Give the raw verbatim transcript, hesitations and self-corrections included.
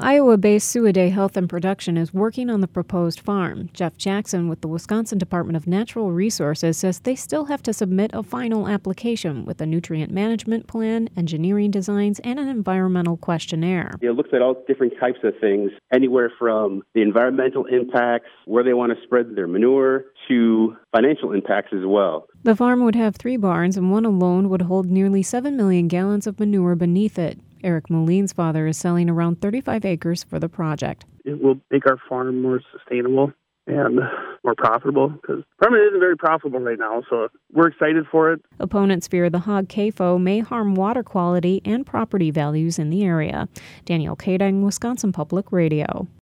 Iowa-based Suiday Health and Production is working on the proposed farm. Jeff Jackson with the Wisconsin Department of Natural Resources says they still have to submit a final application with a nutrient management plan, engineering designs, and an environmental questionnaire. It looks at all different types of things, anywhere from the environmental impacts, where they want to spread their manure, to financial impacts as well. The farm would have three barns, and one alone would hold nearly seven million gallons of manure beneath it. Eric Moline's father is selling around thirty-five acres for the project. It will make our farm more sustainable and more profitable, because farm isn't very profitable right now, so we're excited for it. Opponents fear the hog C A F O may harm water quality and property values in the area. Danielle Kading, Wisconsin Public Radio.